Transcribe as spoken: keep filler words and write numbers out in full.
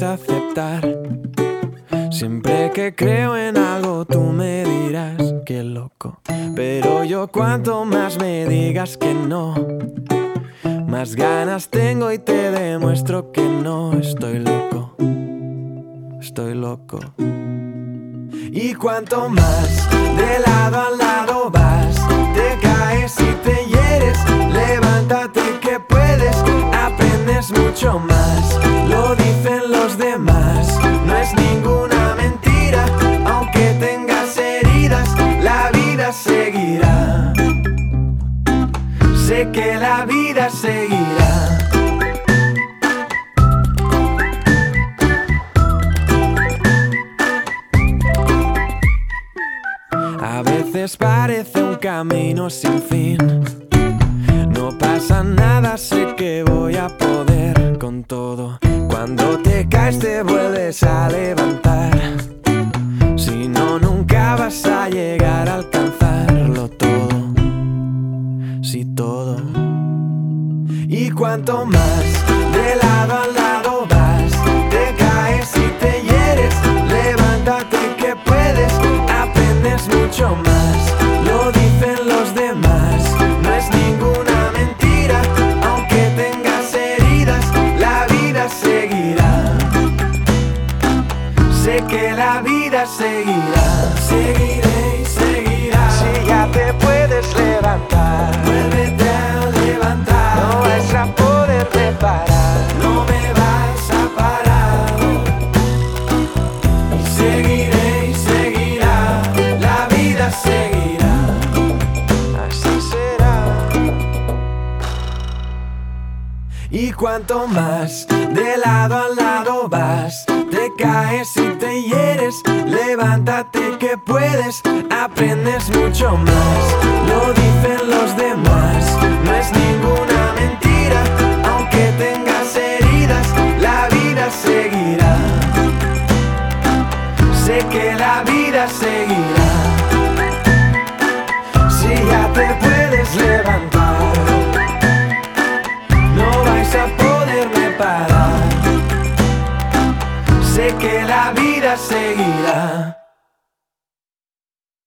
aceptar. Siempre que creo en algo tú me dirás que loco, pero yo cuanto más me digas que no, más ganas tengo y te demuestro que no estoy loco, estoy loco. Y cuanto más de lado a lado vas, te caes y te hieres, levántate que puedes, aprendes mucho más, lo dicen los demás, no es ninguna mentira, aunque tengas heridas, la vida seguirá, sé que la vida seguirá. A veces parece un camino sin fin, no pasa nada, sé que voy a poder con todo. Cuando te caes te vuelves a levantar, si no nunca vas a llegar a alcanzarlo todo, sí todo. Y cuanto más de lado a lado vas, te caes y te hieres, levántate que puedes, aprendes mucho más, lo dicen los demás, no es ninguna mentira, aunque tengas heridas, la vida seguirá, sé que la vida seguirá, seguiré y seguirá. Si ya te puedes levantar, vuélvete a levantar, no vas a poder reparar, no me vas a parar, y seguiré y seguirá, la vida seguirá, así será. Y cuanto más de lado a lado vas, te caes y te hieres, levántate que puedes, aprendes mucho más,